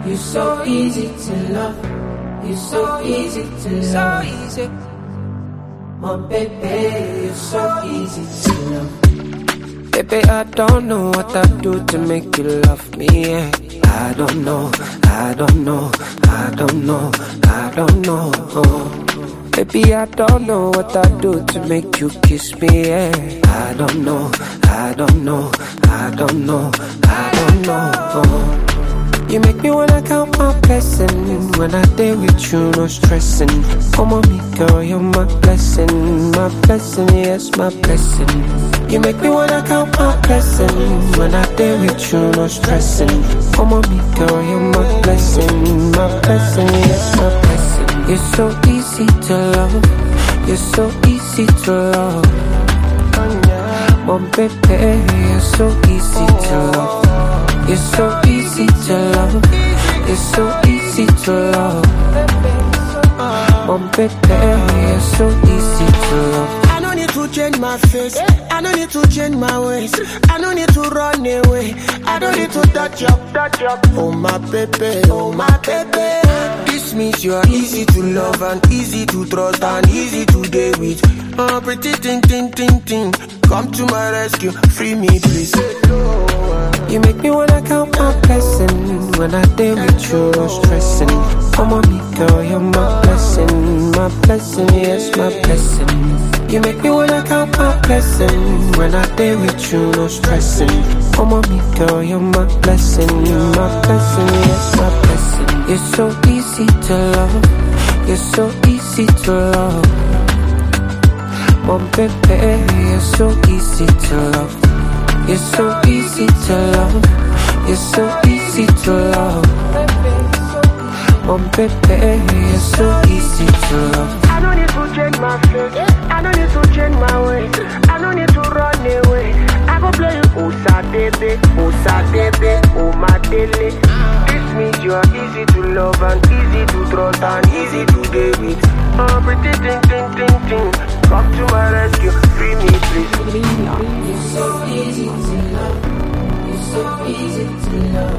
You're so easy to love. You're so easy to love. So easy. My baby, you're so easy to love. Baby, I don't know what I do to make you love me, yeah. I don't know, I don't know, I don't know, I don't know. Baby, I don't know what I do to make you kiss me, yeah. I don't know, I don't know, I don't know, I don't know. You make me wanna count my blessings. When I day with you, no stressing. Oh mommy girl, you're my blessing, yes, my blessing. You make me wanna count my blessings. When I day with you, no stressing. Oh mommy girl, you're my blessing, yes, my blessing. You're so easy to love, you're so easy to love. Oh baby, you're so easy to love. You're so easy to love. You're so easy to love. Oh baby, you're so easy to love. I don't need to change my face. I don't need to change my ways. I don't need to run away. I don't need to touch up. Oh my baby, oh my baby. This means you are easy to love and easy to trust and easy to deal with. Oh pretty ting. Come to my rescue, free me please. You make me wanna count my blessings. When I day with you, no stressing. Oh mommy girl, you're my blessing, yes, my blessing. You make me wanna count my blessings. When I day with you, no stressing. Oh mommy girl, you're my blessing, yes, my blessing. You're so easy to love, you're so easy to love. Oh baby, you're so easy to love. You're so easy to love. You're so easy to love. Oh baby, you're so easy to love. I don't need to change my face. I don't need to change my ways. I don't need to run away. I go play you Osadebe, oh my daily. This means you are easy to love and easy to trust and easy to deal with. Oh pretty ting. Come to my rescue, free me please. You're so easy to love. You're so easy to love.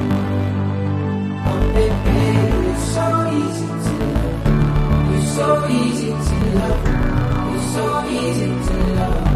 Oh baby, you're so easy to love. You're so easy to love. You're so easy to love.